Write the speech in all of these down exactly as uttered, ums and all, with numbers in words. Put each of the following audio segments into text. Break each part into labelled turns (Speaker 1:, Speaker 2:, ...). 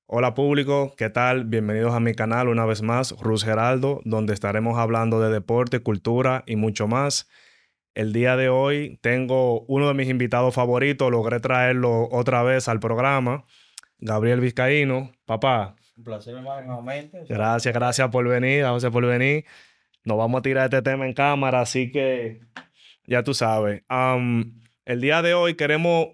Speaker 1: Hola público, ¿qué tal? Bienvenidos a mi canal una vez más, Ruz Geraldo, donde estaremos hablando de deporte, cultura y mucho más. El día de hoy tengo uno de mis invitados favoritos, logré traerlo otra vez al programa, Gabriel Vizcaíno. Papá,
Speaker 2: Un placer, hermano, nuevamente. O sea,
Speaker 1: gracias, gracias por venir, gracias por venir. Nos vamos a tirar este tema en cámara, así que ya tú sabes. Am, el día de hoy queremos,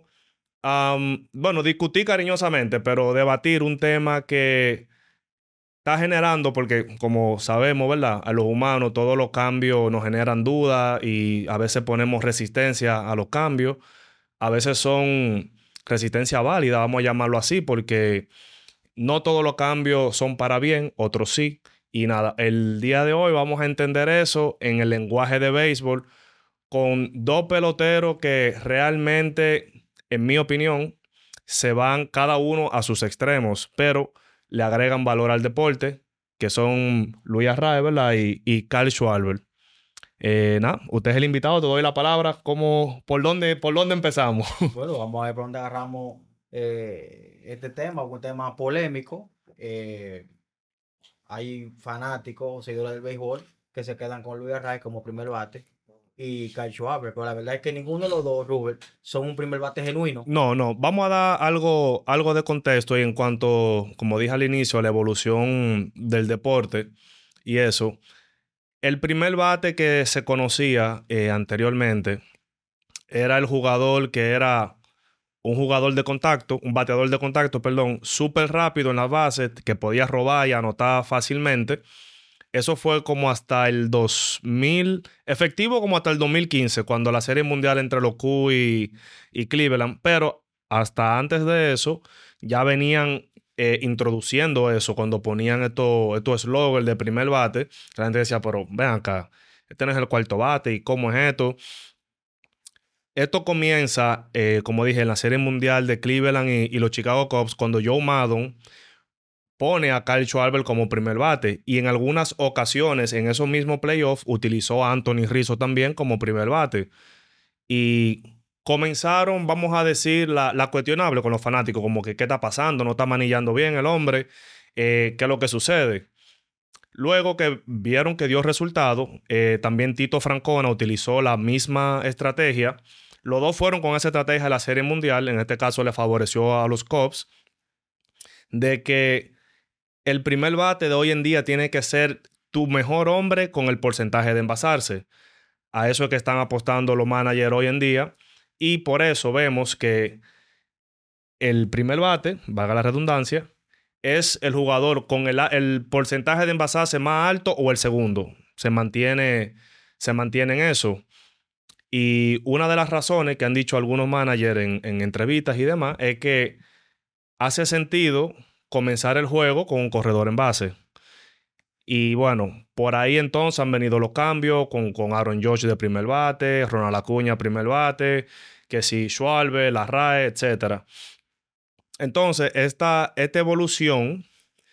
Speaker 1: am, bueno, discutir cariñosamente, pero debatir un tema que está generando, porque como sabemos, ¿verdad? A los humanos todos los cambios nos generan dudas y a veces ponemos resistencia a los cambios. A veces son resistencia válida, vamos a llamarlo así, porque no todos los cambios son para bien, otros sí. Y nada, el día de hoy vamos a entender eso en el lenguaje de béisbol con dos peloteros que realmente, en mi opinión, se van cada uno a sus extremos, pero le agregan valor al deporte, que son Luis Arraez, ¿verdad? Y, y Carl Schwarber. Eh, nada, usted es el invitado, te doy la palabra. ¿Cómo, por dónde, por dónde empezamos?
Speaker 2: bueno, vamos a ver por dónde agarramos eh, este tema, un tema polémico. Eh, hay fanáticos, seguidores del béisbol, que se quedan con Luis Arraez como primer bate y Kyle Schwarber, pero la verdad es que ninguno de los dos, Robert, son un primer bate genuino.
Speaker 1: No, no, vamos a dar algo, algo de contexto y en cuanto, como dije al inicio, a la evolución del deporte y eso. El primer bate que se conocía eh, anteriormente era el jugador que era un jugador de contacto, un bateador de contacto, perdón, súper rápido en la base, que podía robar y anotar fácilmente. Eso fue como hasta el dos mil, efectivo como hasta el dos mil quince, cuando la Serie Mundial entre los Cubs y, y Cleveland. Pero hasta antes de eso, ya venían eh, introduciendo eso cuando ponían estos estos slogans de primer bate. La gente decía, pero ven acá, este no es el cuarto bate, ¿y cómo es esto? Esto comienza, eh, como dije, en la Serie Mundial de Cleveland y, y los Chicago Cubs, cuando Joe Maddon pone a Kyle Schwarber como primer bate. Y en algunas ocasiones, en esos mismos playoffs, utilizó a Anthony Rizzo también como primer bate. Y comenzaron, vamos a decir, la, la cuestionable con los fanáticos, como que qué está pasando, no está manillando bien el hombre, eh, qué es lo que sucede. Luego que vieron que dio resultado, eh, también Tito Francona utilizó la misma estrategia. Los dos fueron con esa estrategia de la Serie Mundial. En este caso le favoreció a los Cubs de que el primer bate de hoy en día tiene que ser tu mejor hombre con el porcentaje de envasarse. A eso es que están apostando los managers hoy en día. Y por eso vemos que el primer bate, valga la redundancia, es el jugador con el, el porcentaje de envasarse más alto o el segundo. Se mantiene, se mantiene en eso. Y una de las razones que han dicho algunos managers en, en entrevistas y demás es que hace sentido comenzar el juego con un corredor en base. Y bueno, por ahí entonces han venido los cambios con, con Aaron Judge de primer bate, Ronald Acuña primer bate, que si Schwarber, Larrae, etcétera. Entonces, esta, esta evolución,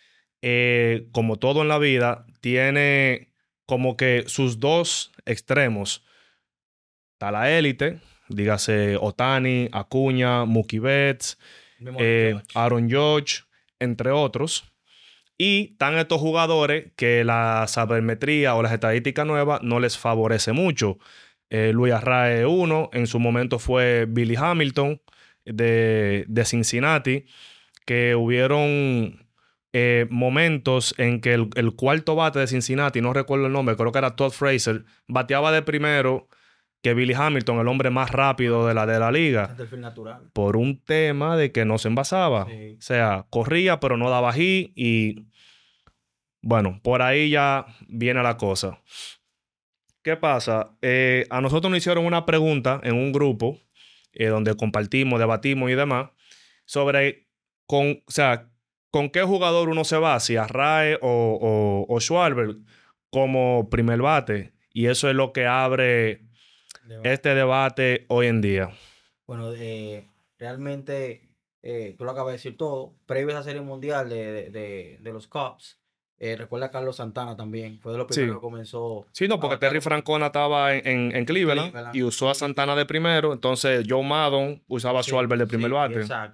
Speaker 1: eh, como todo en la vida, tiene como que sus dos extremos. Está la élite, dígase Otani, Acuña, Mookie Betts,
Speaker 2: El mismo
Speaker 1: eh,
Speaker 2: George.
Speaker 1: Aaron Judge, entre otros. Y están estos jugadores que la sabermetría o las estadísticas nuevas no les favorece mucho. Eh, Luis Arraez uno, en su momento fue Billy Hamilton de, de Cincinnati, que hubieron eh, momentos en que el, el cuarto bate de Cincinnati, no recuerdo el nombre, creo que era Todd Frazier, bateaba de primero que Billy Hamilton, el hombre más rápido de la, de la liga,
Speaker 2: Centerfield natural.
Speaker 1: por un tema de que no se envasaba.
Speaker 2: Sí.
Speaker 1: O sea, corría pero no daba hit y bueno, por ahí ya viene la cosa. ¿Qué pasa? Eh, a nosotros nos hicieron una pregunta en un grupo eh, donde compartimos, debatimos y demás sobre con, o sea, con qué jugador uno se va, si Arraez o, o, o Schwarber como primer bate. Y eso es lo que abre
Speaker 2: Debate.
Speaker 1: este debate hoy en día.
Speaker 2: Bueno, eh, realmente eh, tú lo acabas de decir todo. Previo a esa serie mundial de, de, de- de los Cubs, eh, recuerda a Carlos Santana también. Fue de los primeros
Speaker 1: Sí.
Speaker 2: que comenzó
Speaker 1: Sí, no,
Speaker 2: a
Speaker 1: porque
Speaker 2: batear
Speaker 1: Terry
Speaker 2: como
Speaker 1: Francona estaba en, en, en
Speaker 2: en
Speaker 1: Cleveland y
Speaker 2: Cleveland.
Speaker 1: usó a Santana de primero. Entonces Joe Maddon usaba a
Speaker 2: Sí,
Speaker 1: Schwarber de primer
Speaker 2: sí,
Speaker 1: bate.
Speaker 2: exacto.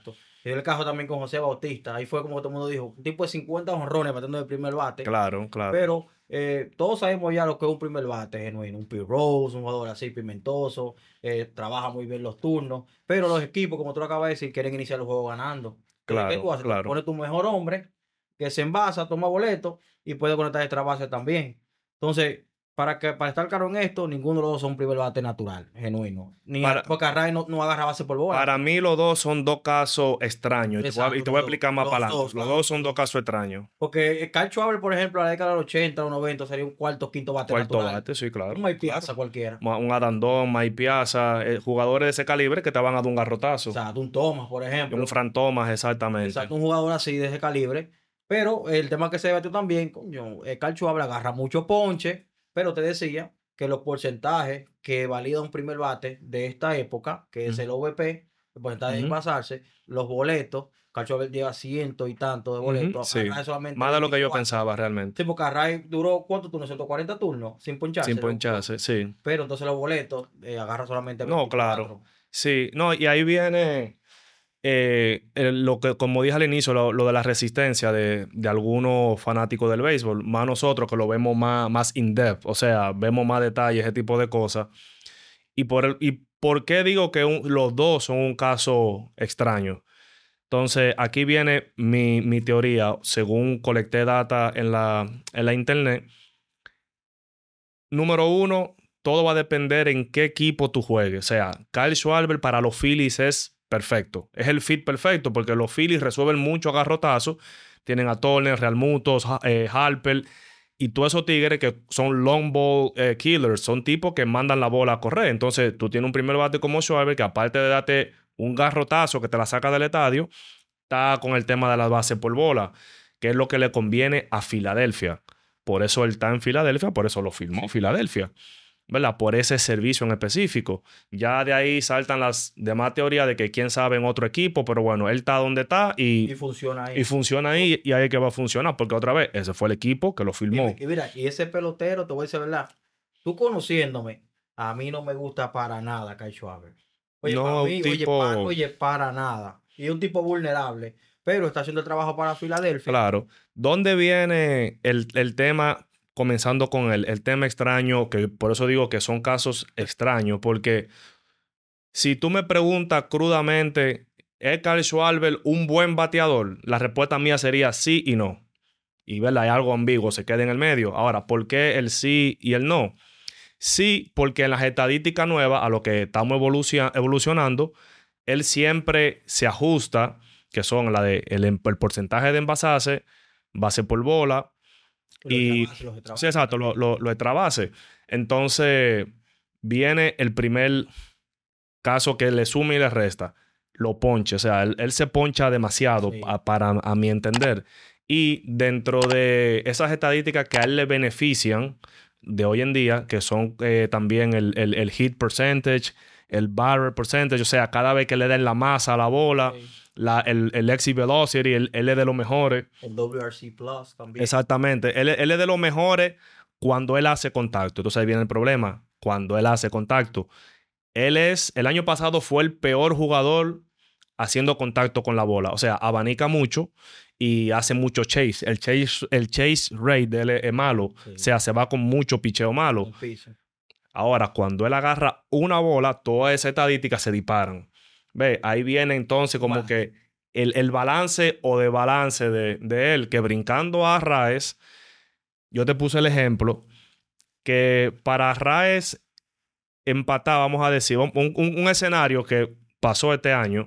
Speaker 2: Se dio el caso también con José Bautista. Ahí fue como todo el mundo dijo, un tipo de cincuenta honrones batiendo de primer bate.
Speaker 1: Claro, claro.
Speaker 2: Pero eh, todos sabemos ya lo que es un primer bate genuino. Un Pete Rose, un jugador así pimentoso, eh, trabaja muy bien los turnos. Pero los equipos, como tú lo acabas de decir, quieren iniciar el juego ganando. Entonces, ¿qué
Speaker 1: Claro,
Speaker 2: tú haces? Tú
Speaker 1: claro.
Speaker 2: pones tu mejor hombre, que se envasa, toma boleto y puede conectar extra base también. Entonces, para que para estar claro en esto, ninguno de los dos son un primer bate natural, genuino. Ni a-
Speaker 1: Para,
Speaker 2: porque Arraez no, no agarra base por bola.
Speaker 1: para mí los dos son dos casos extraños. Y te voy a, y
Speaker 2: Exacto,
Speaker 1: te
Speaker 2: los
Speaker 1: voy a
Speaker 2: dos.
Speaker 1: explicar más
Speaker 2: Los
Speaker 1: para adelante.
Speaker 2: dos,
Speaker 1: Los
Speaker 2: claro,
Speaker 1: dos son
Speaker 2: los
Speaker 1: dos
Speaker 2: dos.
Speaker 1: casos extraños.
Speaker 2: Porque Kyle Schwarber, por ejemplo, a la década de los ochenta o noventa sería un cuarto, quinto bate
Speaker 1: Cuarto
Speaker 2: natural.
Speaker 1: bate, sí, claro.
Speaker 2: Un Mike
Speaker 1: claro.
Speaker 2: Piazza cualquiera.
Speaker 1: Ma- Un Adandón, Mike Piazza, eh, jugadores de ese calibre que te van a dar un garrotazo.
Speaker 2: O sea, un Thomas, por
Speaker 1: Un
Speaker 2: ejemplo.
Speaker 1: Fran Thomas, exactamente.
Speaker 2: Exacto, un jugador así de ese calibre. Pero el tema que se debatió también, coño, eh, Kyle Schwarber agarra mucho ponche, pero te decía que los porcentajes que valida un primer bate de esta época, que es
Speaker 1: Ujú.
Speaker 2: el O V P, el porcentaje de
Speaker 1: Ujú.
Speaker 2: pasarse, los boletos, Kyle Schwarber lleva ciento y tanto de
Speaker 1: Ujú,
Speaker 2: boletos,
Speaker 1: sí.
Speaker 2: Arraez solamente
Speaker 1: Más de lo que yo
Speaker 2: veinticuatro.
Speaker 1: pensaba realmente.
Speaker 2: Sí, porque Arraez duró, ¿cuántos turnos? ciento cuarenta turnos, sin
Speaker 1: Sin
Speaker 2: poncharse. Lo- lo-
Speaker 1: poncharse, sí.
Speaker 2: Pero entonces los boletos eh, agarra solamente
Speaker 1: No, claro.
Speaker 2: veinticuatro.
Speaker 1: Sí, no, y ahí viene eh, el- lo que, como dije al inicio, lo, lo de la resistencia de, de algunos fanáticos del béisbol, más nosotros que lo vemos más, más in-depth, o sea, vemos más detalles, ese tipo de cosas. Y por, el, y por qué digo que un- los dos son un caso extraño. Entonces, aquí viene mi, mi teoría, según colecté data en la, en la internet. Número uno, todo va a depender en qué equipo tú juegues. O sea, Kyle Schwarber para los Phillies es perfecto. Es el fit perfecto porque los Phillies resuelven mucho a garrotazo. Tienen a Turner, Realmuto, eh, Harper y todos esos tigres que son long ball eh, killers. Son tipos que mandan la bola a correr. Entonces, tú tienes un primer bate como Schwarber que aparte de darte un garrotazo que te la saca del estadio, está con el tema de las bases por bola, que es lo que le conviene a Filadelfia. Por eso él está en Filadelfia, por eso lo firmó Filadelfia, ¿verdad? Por ese servicio en específico. Ya de ahí saltan las demás teorías de que quién sabe en otro equipo, pero bueno, él está donde está y,
Speaker 2: Y funciona ahí.
Speaker 1: y funciona ahí y ahí es que va a funcionar, porque otra vez, ese fue el equipo que lo
Speaker 2: Y,
Speaker 1: firmó.
Speaker 2: y mira, y ese pelotero, te voy a decir verdad, tú conociéndome, a mí no me gusta para nada Kyle Schwarber. Oye, para
Speaker 1: No,
Speaker 2: mí, oye, para,
Speaker 1: tipo,
Speaker 2: oye, para nada. Y es un tipo vulnerable, pero está haciendo el trabajo para Filadelfia.
Speaker 1: claro. ¿Dónde viene el, el tema? Comenzando con el, el tema extraño, que por eso digo que son casos extraños, porque si tú me preguntas crudamente, ¿es Kyle Schwarber un buen bateador? La respuesta mía sería sí y no. Y ¿verdad? Hay algo ambiguo, se queda en el medio. Ahora, ¿por qué el sí y el no? Sí, porque en las estadísticas nuevas, a lo que estamos evolucion- evolucionando, él siempre se ajusta, que son la de el, el porcentaje de envasarse, base por bola
Speaker 2: Y los
Speaker 1: y...
Speaker 2: extra bases, los extra
Speaker 1: Sí,
Speaker 2: bases
Speaker 1: exacto, lo,
Speaker 2: también.
Speaker 1: lo, lo extra base. Entonces, viene el primer caso que le suma y le resta, lo ponche. O sea, él, él se poncha demasiado
Speaker 2: Sí.
Speaker 1: a, para a mi entender. Y dentro de esas estadísticas que a él le benefician de hoy en día, que son eh, también el, el, el hit percentage, el barrel percentage, o sea, cada vez que le den la masa a la bola,
Speaker 2: Sí.
Speaker 1: la, el, el exit velocity, él, él es de los mejores.
Speaker 2: El W R C Plus también.
Speaker 1: Exactamente. Él, él es de los mejores cuando él hace contacto. Entonces ahí viene el problema. Cuando él hace contacto. Él es, el año pasado fue el peor jugador haciendo contacto con la bola. O sea, abanica mucho y hace mucho chase. El chase, el chase rate de él es, es malo.
Speaker 2: Sí.
Speaker 1: O sea, se va con mucho picheo malo.
Speaker 2: El piso.
Speaker 1: Ahora, cuando él agarra una bola, todas esas estadísticas se disparan. Ve, ahí viene entonces como
Speaker 2: Bueno.
Speaker 1: que el, el balance o de balance de, de él, que brincando a Arraez, yo te puse el ejemplo, que para Arraez empatar, vamos a decir, un, un, un escenario que pasó este año,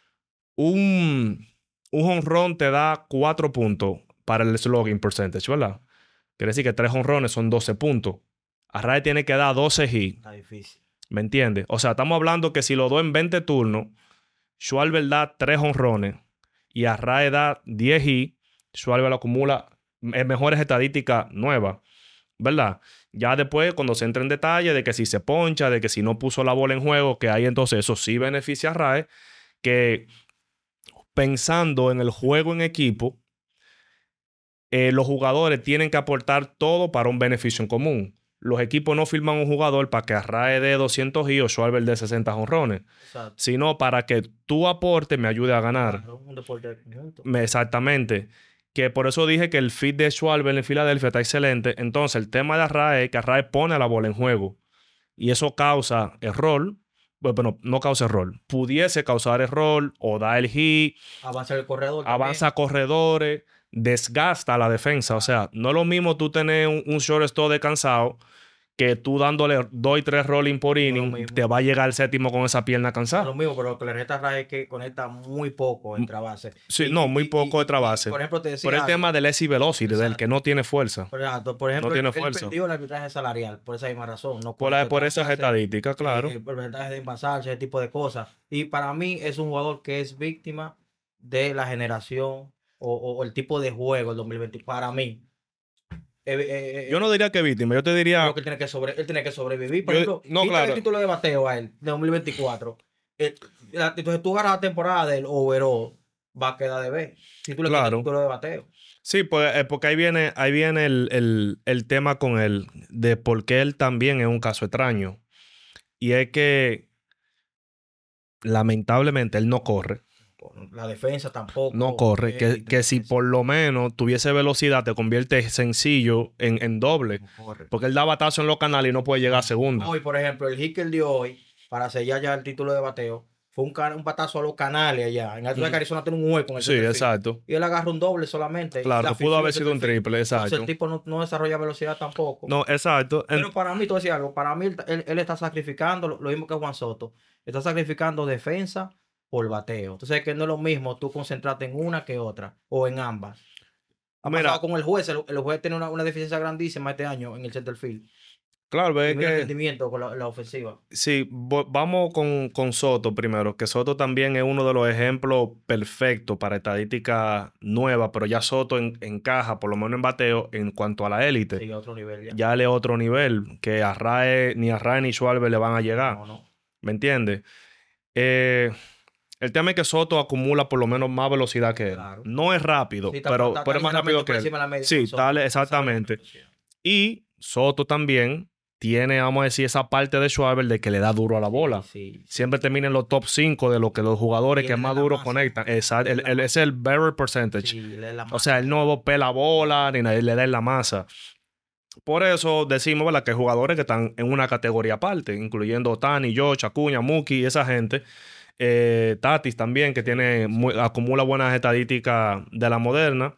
Speaker 1: un, un jonrón te da cuatro puntos para el slugging percentage, ¿verdad? Quiere decir que tres jonrones son doce puntos. Arraez tiene que dar doce hits.
Speaker 2: Está difícil.
Speaker 1: ¿Me entiendes? O sea, estamos hablando que si lo doy en veinte turnos, Schwarber da tres jonrones y Arraez da diez hits, Schwarber acumula en mejores estadísticas nuevas, ¿verdad? Ya después, cuando se entra en detalle de que si se poncha, de que si no puso la bola en juego, que ahí entonces eso sí beneficia a Rae, que pensando en el juego en equipo, eh, los jugadores tienen que aportar todo para un beneficio en común. los equipos no firman un jugador para que Arrae dé doscientos y o Schwarber dé sesenta jonrones,
Speaker 2: Exacto.
Speaker 1: sino para que tu aporte me ayude a ganar.
Speaker 2: Claro, un deporte de conjunto.
Speaker 1: Me- Exactamente. Que por eso dije que el fit de Schwarber en Filadelfia está excelente. Entonces, el tema de Arrae es que Arrae pone la bola en juego. Y eso causa error. Bueno, pero no causa error. Pudiese causar error o da el hit,
Speaker 2: Avanza el corredor
Speaker 1: avanza corredores, desgasta la defensa. O sea, no es lo mismo tú tener un, un shortstop descansado que tú dándole dos y tres rolling por
Speaker 2: también. No es lo
Speaker 1: inning,
Speaker 2: mismo.
Speaker 1: te va a llegar el séptimo con esa pierna
Speaker 2: No es
Speaker 1: cansada.
Speaker 2: lo mismo, pero lo que le resta a Ray es que conecta muy poco en base.
Speaker 1: Sí,
Speaker 2: Y-
Speaker 1: no,
Speaker 2: y-
Speaker 1: muy
Speaker 2: y-
Speaker 1: poco
Speaker 2: y-
Speaker 1: de trabase.
Speaker 2: y, Por ejemplo, te decía
Speaker 1: Por el
Speaker 2: algo.
Speaker 1: tema del S I velocity, del
Speaker 2: Exacto.
Speaker 1: que no tiene fuerza.
Speaker 2: Por ejemplo, por ejemplo,
Speaker 1: No tiene
Speaker 2: él, él
Speaker 1: fuerza.
Speaker 2: perdió el arbitraje salarial por esa misma razón. No
Speaker 1: Por, la-
Speaker 2: conectó
Speaker 1: por esas
Speaker 2: traspases,
Speaker 1: estadísticas, claro.
Speaker 2: eh, porcentaje de envasarse, ese tipo de cosas. Y para mí es un jugador que es víctima de la generación o, o- o el tipo de juego del dos mil veinte. Para mí. Eh, eh, eh,
Speaker 1: Yo no diría que víctima, yo te
Speaker 2: creo
Speaker 1: diría...
Speaker 2: que él tiene que, sobre, él tiene que sobrevivir. Por
Speaker 1: Yo-
Speaker 2: ejemplo,
Speaker 1: no,
Speaker 2: quítale
Speaker 1: claro.
Speaker 2: el título de bateo a él de dos mil veinticuatro. Eh, la- entonces tú ganas la temporada del overall, va a quedar de ver. Si tú le quitas
Speaker 1: Claro.
Speaker 2: el título de bateo.
Speaker 1: Sí, pues, eh, porque ahí viene, ahí viene el, el- el tema con él, de por qué él también es un caso extraño. Y es que, lamentablemente, él no corre.
Speaker 2: La defensa tampoco.
Speaker 1: No corre.
Speaker 2: eh,
Speaker 1: Que, que si por lo menos tuviese velocidad, te convierte sencillo en, en doble.
Speaker 2: no corre.
Speaker 1: Porque él da batazo en los canales y no puede llegar a segunda.
Speaker 2: Hoy, por ejemplo, el hit que él dio hoy para sellar ya el título de bateo fue un, ca- un batazo a los canales allá. En Alto de
Speaker 1: Ujú.
Speaker 2: Arizona tiene un hueco en el
Speaker 1: Sí,
Speaker 2: center field.
Speaker 1: exacto.
Speaker 2: Y él agarra un doble solamente. y
Speaker 1: Claro,
Speaker 2: la
Speaker 1: que pudo
Speaker 2: afición
Speaker 1: haber
Speaker 2: del
Speaker 1: sido un
Speaker 2: center field.
Speaker 1: triple,
Speaker 2: Entonces,
Speaker 1: exacto.
Speaker 2: el tipo no, no desarrolla velocidad tampoco.
Speaker 1: No, exacto. En-
Speaker 2: Pero para mí, te voy a decir algo. Para mí, él, él- él está sacrificando lo, lo mismo que Juan Soto. Está sacrificando defensa por bateo. Entonces, es que no es lo mismo tú concentrarte en una que otra o en ambas. Ha
Speaker 1: Mira.
Speaker 2: pasado con el juez. El, el juez tiene una, una deficiencia grandísima este año en el center field.
Speaker 1: claro,
Speaker 2: Y
Speaker 1: es
Speaker 2: mira el
Speaker 1: que...
Speaker 2: rendimiento con la, la ofensiva.
Speaker 1: Sí, vo- vamos con, con Soto primero, que Soto también es uno de los ejemplos perfectos para estadística nueva, pero ya Soto en- encaja, por lo menos en bateo, en cuanto a la élite.
Speaker 2: Sigue a otro nivel ya.
Speaker 1: Ya le otro nivel, que a Rae, ni a Rae ni Schwarber le van a llegar.
Speaker 2: No, no.
Speaker 1: ¿Me entiendes? Eh, el tema es que Soto acumula por lo menos más velocidad que él.
Speaker 2: Claro.
Speaker 1: No es rápido,
Speaker 2: Sí, está-
Speaker 1: pero,
Speaker 2: está-
Speaker 1: pero es
Speaker 2: está
Speaker 1: más rápido
Speaker 2: ligeramente
Speaker 1: que
Speaker 2: por
Speaker 1: él.
Speaker 2: encima de la media
Speaker 1: Sí,
Speaker 2: con Soto.
Speaker 1: tal,
Speaker 2: Sabe la
Speaker 1: exactamente.
Speaker 2: velocidad.
Speaker 1: Y Soto también tiene, vamos a decir, esa parte de Schwarber de que le da duro a la bola.
Speaker 2: Sí, sí.
Speaker 1: Siempre termina en los top cinco de lo que los jugadores que
Speaker 2: Tiene
Speaker 1: más
Speaker 2: la
Speaker 1: duro
Speaker 2: masa.
Speaker 1: conectan. Exacto.
Speaker 2: Tiene
Speaker 1: El,
Speaker 2: la
Speaker 1: el-
Speaker 2: masa.
Speaker 1: ese es el barrel percentage.
Speaker 2: Sí, le da la
Speaker 1: O
Speaker 2: mano.
Speaker 1: sea, él no pela bola ni nadie le da en la masa. Por eso decimos, ¿verdad?, que hay jugadores que están en una categoría aparte, incluyendo Tani, Josh, Acuña, Mookie y esa gente. Eh, Tatis también, que tiene muy- acumula buenas estadísticas de la moderna.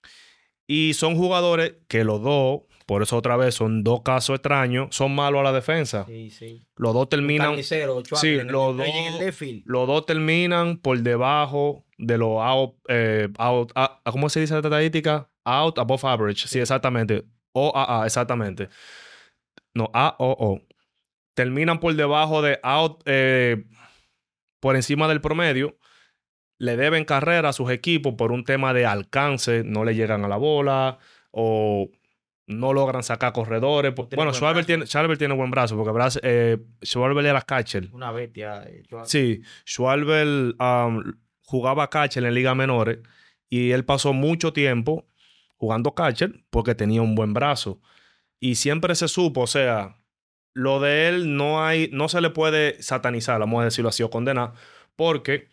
Speaker 1: Y son jugadores que los dos, por eso otra vez, son dos casos extraños, son malos a la defensa.
Speaker 2: Sí, sí.
Speaker 1: Los dos
Speaker 2: Un
Speaker 1: terminan...
Speaker 2: carnicero, Schwarber,
Speaker 1: Sí,
Speaker 2: en el-
Speaker 1: los
Speaker 2: en
Speaker 1: dos,
Speaker 2: el left field.
Speaker 1: los dos terminan por debajo de los out, eh, out a- a- ¿cómo se dice la estadística? Out above average. Sí, exactamente. O A A, exactamente. No, A O O. Terminan por debajo de out, eh, por encima del promedio. Le deben carrera a sus equipos por un tema de alcance. No le llegan a la bola o no logran sacar corredores.
Speaker 2: No tiene
Speaker 1: Bueno,
Speaker 2: buen
Speaker 1: Schwarber
Speaker 2: brazo.
Speaker 1: tiene, Schwarber tiene buen brazo porque brazo, eh, Schwarber era catcher.
Speaker 2: Una bestia. eh, Schwarber.
Speaker 1: Sí, Schwarber um, jugaba catcher en ligas menores y él pasó mucho tiempo jugando catcher porque tenía un buen brazo. Y siempre se supo, o sea, lo de él no hay, no se le puede satanizar, vamos a decirlo así, o condenar, porque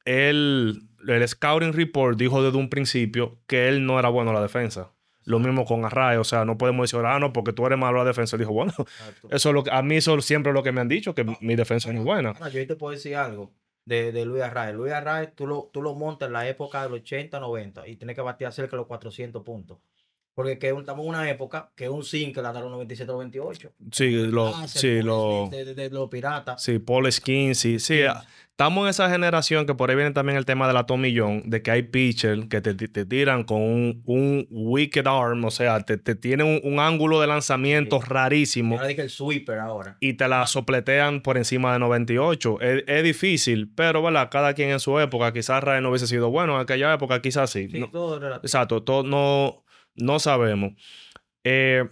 Speaker 1: él, el scouting report dijo desde un principio que él no era bueno a la defensa. Lo mismo con Arraez, o sea, no podemos decir, ah, no, porque tú eres malo a la defensa. Él dijo, bueno,
Speaker 2: Exacto.
Speaker 1: eso es lo que, a mí eso siempre es lo que me han dicho, que mi defensa no es buena.
Speaker 2: Ahora, yo ahí te puedo decir algo de, de Luis Arraez. Luis Arraez, tú lo, tú lo montas en la época del ochenta, noventa y tienes que batir cerca de los cuatrocientos puntos. Porque que un- estamos en una época que un zinc le daron noventa y siete noventa y ocho.
Speaker 1: Sí, lo,
Speaker 2: Ah,
Speaker 1: sí,
Speaker 2: el
Speaker 1: lo,
Speaker 2: de, de- de los piratas.
Speaker 1: sí, Paul Skin, sí, sí.
Speaker 2: Skins.
Speaker 1: Estamos en esa generación que por ahí viene también el tema de la tomillón, de que hay pitchers que te, te- te tiran con un, un wicked arm, o sea, te, te tienen un, un ángulo de lanzamiento
Speaker 2: Sí.
Speaker 1: rarísimo
Speaker 2: Ahora dije el sweeper ahora.
Speaker 1: y te la sopletean por encima de noventa y ocho. Es, es difícil, pero ¿verdad? Cada quien en su época. Quizás Ray no hubiese sido bueno en aquella época, quizás sí.
Speaker 2: Sí,
Speaker 1: No-
Speaker 2: todo es relativo.
Speaker 1: exacto, todo, no, no sabemos. Eh,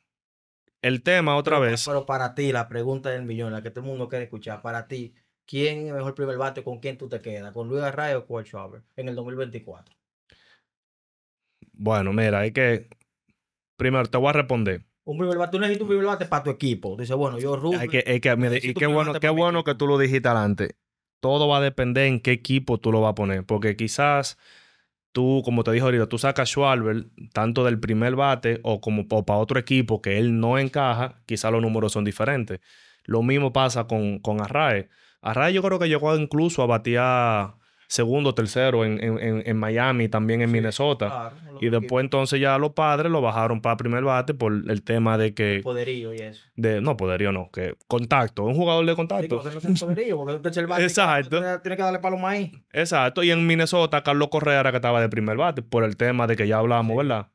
Speaker 1: el tema otra
Speaker 2: Pero,
Speaker 1: vez.
Speaker 2: pero para ti, la pregunta del millón, la que todo el mundo quiere escuchar, para ti, ¿quién es el mejor primer bate? ¿Con quién tú te quedas? ¿Con Luis Arraez o con Schwarber en el dos mil veinticuatro?
Speaker 1: Bueno, mira, hay que... Primero, te voy a responder.
Speaker 2: Un primer bate, tú necesitas un primer bate para tu equipo. Dice, bueno, yo Rubén.
Speaker 1: Hay que, hay que, mire, y
Speaker 2: necesito
Speaker 1: qué
Speaker 2: un primer
Speaker 1: bueno,
Speaker 2: bate
Speaker 1: qué
Speaker 2: para mi
Speaker 1: bueno que
Speaker 2: equipo.
Speaker 1: tú lo dijiste adelante. Todo va a depender en qué equipo tú lo vas a poner. Porque quizás tú, como te dije ahorita, tú sacas a Schwarber tanto del primer bate o como o para otro equipo que él no encaja, quizás los números son diferentes. Lo mismo pasa con, con Arraez. Arraez yo creo que llegó incluso a batear segundo, tercero en, en, en, en Miami, también en
Speaker 2: Sí,
Speaker 1: Minnesota.
Speaker 2: claro, en los
Speaker 1: Y después
Speaker 2: equipos.
Speaker 1: entonces ya los padres lo bajaron para primer bate por el tema de
Speaker 2: El
Speaker 1: que...
Speaker 2: poderío y eso.
Speaker 1: De, no, poderío no, que contacto. Un jugador de
Speaker 2: Sí,
Speaker 1: contacto.
Speaker 2: porque no tiene poderío, porque usted echa el bate y
Speaker 1: Exacto.
Speaker 2: tiene, tiene que darle palo maíz.
Speaker 1: Exacto. Y en Minnesota, Carlos Correa era que estaba de primer bate por el tema de que ya hablábamos,
Speaker 2: Sí.
Speaker 1: ¿verdad?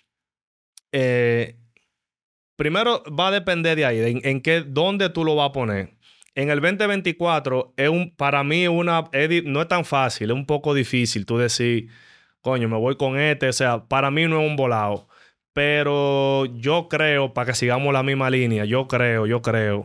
Speaker 1: Eh, primero va a depender de ahí, de en, en qué, dónde tú lo vas a poner. En el veinte veinticuatro, es un, para mí una, es di- no es tan fácil, es un poco difícil tú decir, coño, me voy con este. O sea, para mí no es un volado. Pero yo creo, para que sigamos la misma línea, yo creo, yo creo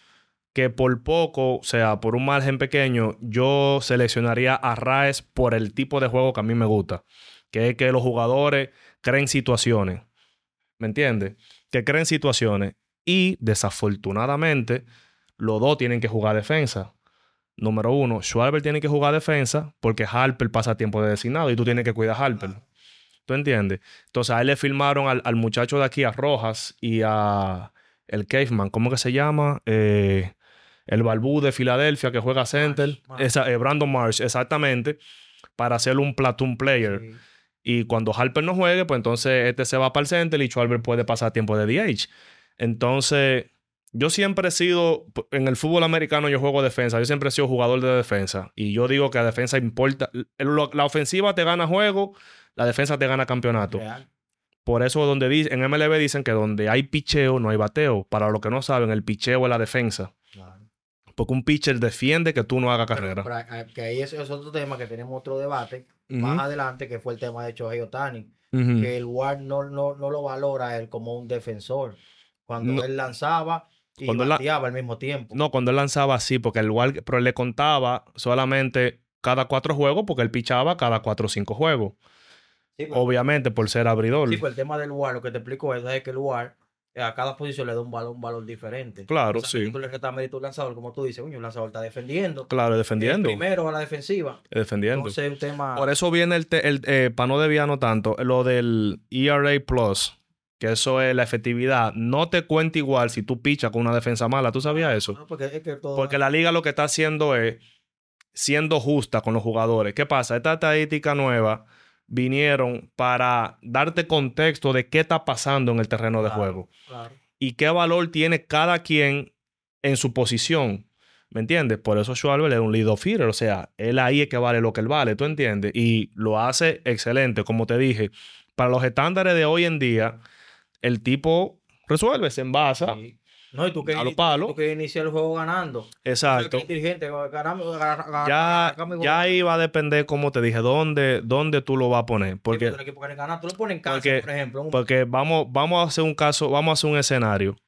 Speaker 1: que por poco, o sea, por un margen pequeño, yo seleccionaría a Raes por el tipo de juego que a mí me gusta. Que es que los jugadores creen situaciones. ¿Me entiendes? Que creen situaciones. Y desafortunadamente, los dos tienen que jugar defensa. Número uno, Schwarber tiene que jugar defensa porque Harper pasa tiempo de designado y tú tienes que cuidar a Harper. ¿Tú entiendes? Entonces a él le firmaron al, al muchacho de aquí, a Rojas, y a el Caveman, ¿cómo que se llama? Eh, el Balbú de Filadelfia que juega center.
Speaker 2: Marsh, Marsh.
Speaker 1: Esa, eh, Brandon Marsh, exactamente. Para hacerle un platoon player.
Speaker 2: Sí.
Speaker 1: Y cuando Harper no juegue, pues entonces este se va para el center y Schwarber puede pasar tiempo de D H. Entonces, yo siempre he sido, en el fútbol americano yo juego defensa, yo siempre he sido jugador de defensa. Y yo digo que la defensa importa. La ofensiva te gana juego, la defensa te gana campeonato.
Speaker 2: Real.
Speaker 1: Por eso donde dice, en M L B dicen que donde hay picheo no hay bateo. Para los que no saben, el picheo es la defensa.
Speaker 2: Claro.
Speaker 1: Porque un pitcher defiende que tú no hagas carrera.
Speaker 2: Pero, pero, eh, que ahí es, es otro tema que tenemos otro debate
Speaker 1: Ujú.
Speaker 2: más adelante, que fue el tema de Shohei Ohtani,
Speaker 1: Ujú.
Speaker 2: que el W A R no, no, no lo valora a él como un defensor. Cuando
Speaker 1: No.
Speaker 2: él lanzaba y
Speaker 1: Cuando él la-
Speaker 2: bateaba al mismo tiempo.
Speaker 1: No, cuando él lanzaba así, porque el igual, pero él le contaba solamente cada cuatro juegos, porque él pichaba cada cuatro o cinco juegos.
Speaker 2: Sí, pero,
Speaker 1: Obviamente, por ser abridor.
Speaker 2: sí, pues el tema del W A R, lo que te explico es, es que el W A R eh, a cada posición le da un valor, un valor diferente.
Speaker 1: Claro,
Speaker 2: O sea,
Speaker 1: sí.
Speaker 2: Tú le restas mérito al lanzador, como tú dices, coño, el lanzador está defendiendo.
Speaker 1: Claro,
Speaker 2: Es
Speaker 1: defendiendo.
Speaker 2: primero a la defensiva.
Speaker 1: Defendiendo.
Speaker 2: Entonces es un tema...
Speaker 1: Por eso viene el, te- el eh, para no desviarnos tanto, lo del E R A Plus, que eso es la efectividad. No te cuenta igual si tú pichas con una defensa mala. ¿Tú sabías eso?
Speaker 2: No, porque es que todo...
Speaker 1: Porque la liga lo que está haciendo es siendo justa con los jugadores. ¿Qué pasa? Esta estadística nueva vinieron para darte contexto de qué está pasando en el terreno de
Speaker 2: Claro,
Speaker 1: juego
Speaker 2: claro.
Speaker 1: y qué valor tiene cada quien en su posición. ¿Me entiendes? Por eso Schwarber es un lead-off hitter. O sea, él ahí es que vale lo que él vale. ¿Tú entiendes? Y lo hace excelente. Como te dije, para los estándares de hoy en día, el tipo resuelve, se envasa.
Speaker 2: Sí. No, y tú que,
Speaker 1: A lo
Speaker 2: y
Speaker 1: palo.
Speaker 2: tú que inicias el juego ganando.
Speaker 1: Exacto.
Speaker 2: Dirigente, ganamos, ganamos,
Speaker 1: Ya,
Speaker 2: ganamos,
Speaker 1: ya ahí va a depender, como te dije, dónde, dónde tú lo vas a poner. Porque,
Speaker 2: el equipo que ganar, tú lo pones en casa,
Speaker 1: porque,
Speaker 2: por ejemplo. Un,
Speaker 1: porque vamos, vamos a hacer un caso, vamos a hacer un escenario.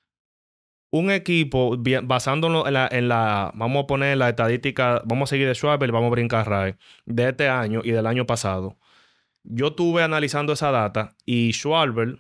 Speaker 1: Un equipo, bien, basándonos en la, en la, vamos a poner la estadística, vamos a seguir de Schwarber y vamos a brincar a Rae, de este año y del año pasado. Yo estuve analizando esa data y Schwarber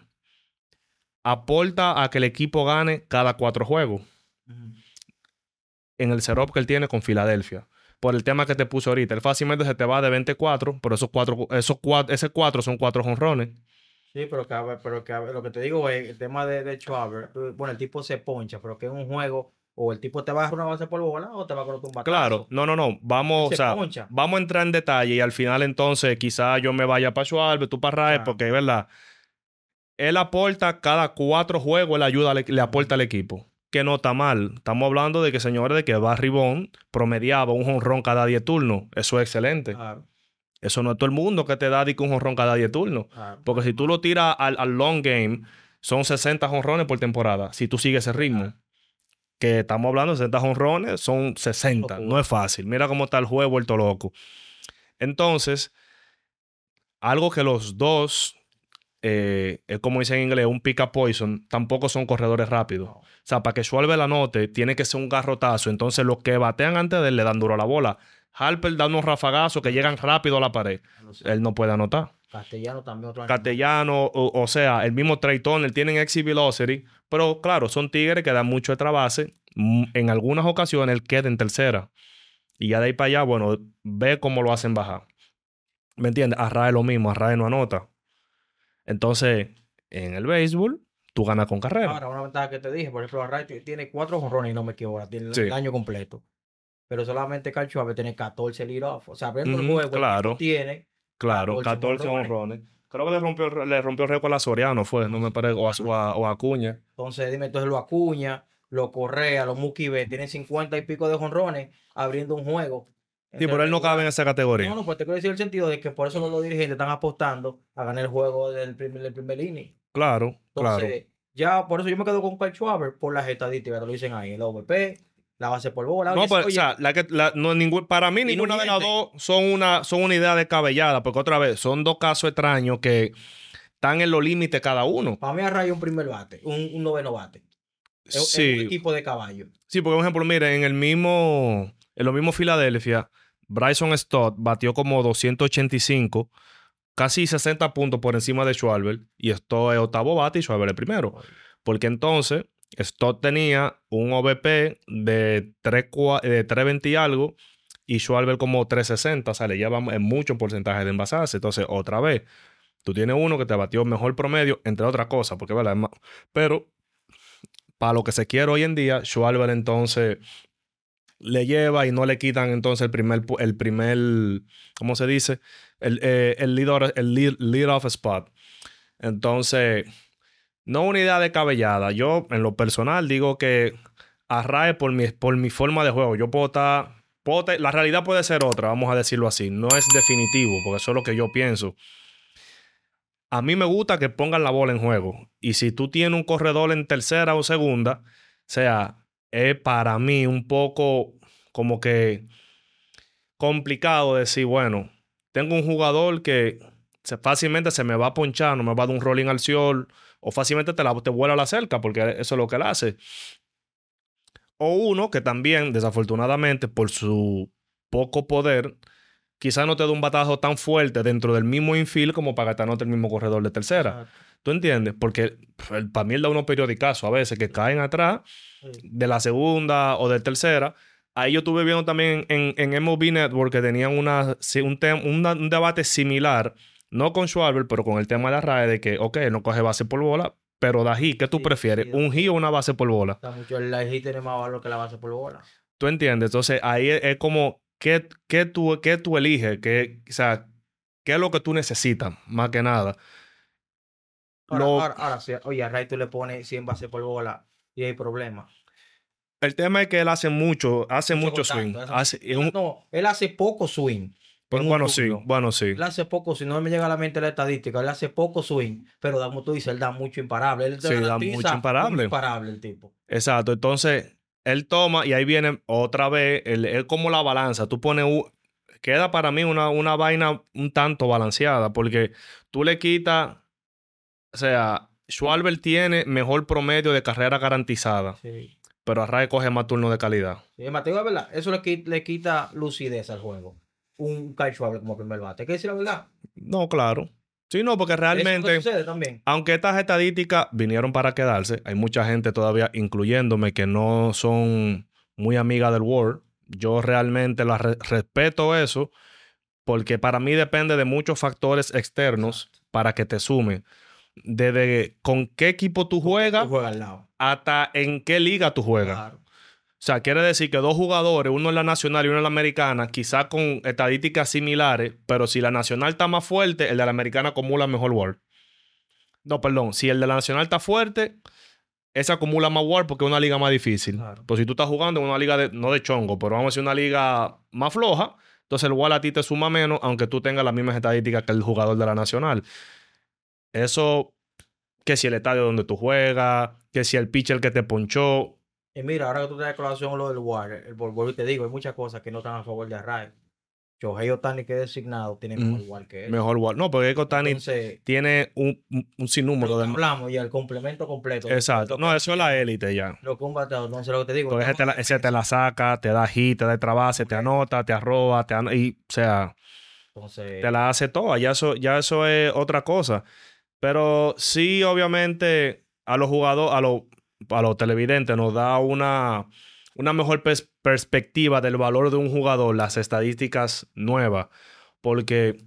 Speaker 1: aporta a que el equipo gane cada cuatro juegos
Speaker 2: Ujú.
Speaker 1: en el setup que él tiene con Filadelfia. Por el tema que te puse ahorita. Él fácilmente se te va de veinticuatro, pero esos cuatro, esos cuatro, ese cuatro son cuatro jonrones.
Speaker 2: Sí, pero que, a ver, pero que a ver, lo que te digo es el tema de, de Schwarber. tú- Bueno, el tipo se poncha, pero que es un juego, o el tipo te va a dar una base por bola o te va a colocar un batazo.
Speaker 1: Claro, no, no, no. Vamos,
Speaker 2: Se
Speaker 1: o sea,
Speaker 2: poncha.
Speaker 1: vamos a entrar en detalle y al final entonces quizás yo me vaya para Schwarber, tú para Rae,
Speaker 2: Claro.
Speaker 1: porque es verdad. Él aporta cada cuatro juegos, él ayuda, al- le aporta al equipo. Que no está mal. Estamos hablando de que, señores, de que Barry Bonds promediaba un jonrón cada diez turnos. Eso es excelente.
Speaker 2: Claro,
Speaker 1: Eso no es todo el mundo que te da de que un jonrón cada diez turnos.
Speaker 2: claro.
Speaker 1: Porque si tú lo tiras al, al long game, son sesenta jonrones por temporada. Si tú sigues ese ritmo. Que estamos hablando de sesenta jonrones, son sesenta.
Speaker 2: Locura.
Speaker 1: No es fácil. Mira cómo está el juego vuelto loco. Entonces, algo que los dos, eh, es como dicen en inglés, un pick up poison, tampoco son corredores rápidos.
Speaker 2: No.
Speaker 1: O sea, para que Schwarber la note, tiene que ser un garrotazo. Entonces, los que batean antes de él le dan duro a la bola. Harper da unos rafagazos que llegan rápido a la pared.
Speaker 2: No sé.
Speaker 1: Él no puede anotar.
Speaker 2: Castellano también otro animal.
Speaker 1: Castellano, o, o sea, el mismo Trey Turner, tienen exit velocity, pero claro, son tigres que dan mucho extra base. Mm, En algunas ocasiones él queda en tercera. Y ya de ahí para allá, bueno, ve cómo lo hacen bajar. ¿Me entiendes? Arrae lo mismo, Arrae no anota. Entonces, en el béisbol, tú ganas con carrera.
Speaker 2: Ahora, una ventaja que te dije, por ejemplo, Arrae t- tiene cuatro jonrones y no me equivoco, tiene el-
Speaker 1: Sí.
Speaker 2: el año completo. Pero solamente Kyle Schwarber tiene catorce lead-off. O sea, abriendo el
Speaker 1: Ujú,
Speaker 2: juego, el
Speaker 1: claro.
Speaker 2: tipo tiene
Speaker 1: Claro,
Speaker 2: catorce
Speaker 1: catorce
Speaker 2: jonrones.
Speaker 1: honrones. Creo que le rompió, le rompió el récord a Soriano, fue, no me parece, o a, o a, o a Acuña.
Speaker 2: Entonces, dime, entonces lo Acuña, lo Correa, los Mookie Betts, tienen cincuenta y pico de jonrones abriendo un juego.
Speaker 1: Sí,
Speaker 2: entre
Speaker 1: pero él no
Speaker 2: regular.
Speaker 1: cabe en esa categoría.
Speaker 2: No, no, pues te quiero decir el sentido de que por eso los, los dirigentes están apostando a ganar el juego del primer, del primer inning.
Speaker 1: Claro, claro.
Speaker 2: Entonces, ya por eso yo me quedo con Kyle Schwarber por las estadísticas, lo dicen ahí, el O V P, la base por bola.
Speaker 1: No,
Speaker 2: Oye,
Speaker 1: pues, o
Speaker 2: oye,
Speaker 1: sea, la que, la- no, ningún, para mí
Speaker 2: Y no
Speaker 1: ninguna de las
Speaker 2: mienten.
Speaker 1: dos son una, son una idea descabellada, porque otra vez, son dos casos extraños que están en los límites cada uno.
Speaker 2: para mí Arrayo un primer bate, un, un noveno bate. Es, es un
Speaker 1: Sí,
Speaker 2: equipo de caballo.
Speaker 1: sí, porque por ejemplo, mire, en el mismo, en lo mismo Filadelfia, Bryson Stott batió como doscientos ochenta y cinco, casi sesenta puntos por encima de Schwarber, y Stott es octavo bate y Schwarber es primero. Porque entonces Stott tenía un O V P de tres veinte y algo y Schwarber como tres sesenta. O sea, le lleva en mucho porcentaje de envasarse. Entonces, otra vez, tú tienes uno que te batió mejor promedio, entre otras cosas, porque ¿verdad? Pero para lo que se quiere hoy en día, Schwarber entonces le lleva y no le quitan entonces el primer, el primer ¿cómo se dice? El, eh, el, lead, el lead, lead off spot. Entonces, no una idea descabellada. Yo, en lo personal, digo que Arrae por mi, por mi forma de juego. Yo puedo estar, puedo estar- la realidad puede ser otra, vamos a decirlo así. No es definitivo, porque eso es lo que yo pienso. A mí me gusta que pongan la bola en juego. Y si tú tienes un corredor en tercera o segunda, o sea, es para mí un poco como que complicado decir, bueno, tengo un jugador que se, fácilmente se me va a ponchar, no me va a dar un rolling al sol, o fácilmente te, la, te vuela a la cerca, porque eso es lo que él hace. O uno que también, desafortunadamente, por su poco poder, quizás no te dé un batazo tan fuerte dentro del mismo infield como para que te anote el mismo corredor de tercera.
Speaker 2: Exacto.
Speaker 1: ¿Tú entiendes? Porque el, para mí él da unos periodicazos a veces que caen atrás
Speaker 2: Sí.
Speaker 1: de la segunda o de tercera. Ahí yo estuve viendo también en, en M L B Network que tenían una, sí, un, tem, una, un debate similar, no con Schwarber, pero con el tema de la R A E, de que, ok, no coge base por bola, pero da hit. ¿Qué tú
Speaker 2: Sí,
Speaker 1: prefieres?
Speaker 2: sí,
Speaker 1: ¿Un hit o una base por bola?
Speaker 2: Está mucho, el hit tiene más valor que la base por bola.
Speaker 1: ¿Tú entiendes? Entonces ahí es, es como, ¿qué, qué, tú, ¿qué tú eliges? ¿Qué, o sea, ¿qué es lo que tú necesitas? Más que nada.
Speaker 2: Ahora,
Speaker 1: Lo,
Speaker 2: ahora, ahora sí, oye, a Ray tú le pones cien bases por bola y hay problema.
Speaker 1: el tema es que él hace mucho, hace mucho,
Speaker 2: Mucho
Speaker 1: swing.
Speaker 2: contacto,
Speaker 1: Hace, es un-
Speaker 2: No, él hace poco swing.
Speaker 1: pues,
Speaker 2: en un
Speaker 1: bueno, sí,
Speaker 2: turno.
Speaker 1: bueno, sí.
Speaker 2: Él hace poco, si no me llega a la mente la estadística, él hace poco swing, pero como tú dices, él da mucho imparable. Él te
Speaker 1: Sí, da
Speaker 2: garantiza
Speaker 1: mucho
Speaker 2: un
Speaker 1: imparable.
Speaker 2: imparable el tipo.
Speaker 1: Exacto. Entonces, él toma y ahí viene otra vez, él, él como la balanza. Tú pones, u- queda para mí una, una vaina un tanto balanceada, porque tú le quitas, o sea, Schwarber tiene mejor promedio de carrera garantizada,
Speaker 2: Sí.
Speaker 1: pero Arrae coge más turnos de calidad.
Speaker 2: Sí, Mateo, es verdad, eso le, qui- le quita lucidez al juego. Un Kyle Schwarber como primer bate. Hay que decir la verdad.
Speaker 1: No, claro. Sí, no, porque
Speaker 2: Eso es lo que
Speaker 1: realmente,
Speaker 2: sucede también.
Speaker 1: aunque estas estadísticas vinieron para quedarse, hay mucha gente todavía, incluyéndome, que no son muy amigas del World. Yo realmente la re- respeto eso, porque para mí depende de muchos factores externos para que te sumen. Desde con qué equipo tú juegas
Speaker 2: Tú juegas al lado.
Speaker 1: hasta en qué liga tú juegas.
Speaker 2: Claro.
Speaker 1: O sea, quiere decir que dos jugadores, uno en la nacional y uno en la americana, quizás con estadísticas similares, pero si la nacional está más fuerte, el de la americana acumula mejor WAR. No, perdón. Si el de la nacional está fuerte, ese acumula más WAR porque es una liga más difícil.
Speaker 2: Claro.
Speaker 1: Pues si tú estás jugando en una liga, de, no de chongo, pero vamos a decir una liga más floja, entonces el WAR a ti te suma menos, aunque tú tengas las mismas estadísticas que el jugador de la nacional. Eso, que si el estadio donde tú juegas, que si el pitcher que te ponchó.
Speaker 2: Y mira, ahora que tú traes a colación lo del War, el Borbol, te digo, hay muchas cosas que no están a favor de Arraez. Shohei Ohtani, que es designado, tiene mejor
Speaker 1: Mm,
Speaker 2: War que él.
Speaker 1: Mejor WAR. No, porque Ohtani
Speaker 2: Entonces,
Speaker 1: tiene un, un, un sinnúmero
Speaker 2: lo que
Speaker 1: de...
Speaker 2: hablamos ya, el complemento completo.
Speaker 1: Exacto.
Speaker 2: Lo
Speaker 1: No,
Speaker 2: que-
Speaker 1: eso es la élite ya.
Speaker 2: Lo que un bateador, entonces lo que te digo.
Speaker 1: Porque ese te, la,
Speaker 2: estamos-
Speaker 1: ese te la saca, te da hit, te da trabase, te anota, te arroba, te ano- y, o sea,
Speaker 2: Entonces,
Speaker 1: te la hace toda. Ya eso, ya eso es otra cosa. Pero sí, obviamente, a los jugadores, a los, a los televidentes nos da una, una mejor pers- perspectiva del valor de un jugador, las estadísticas nuevas. Porque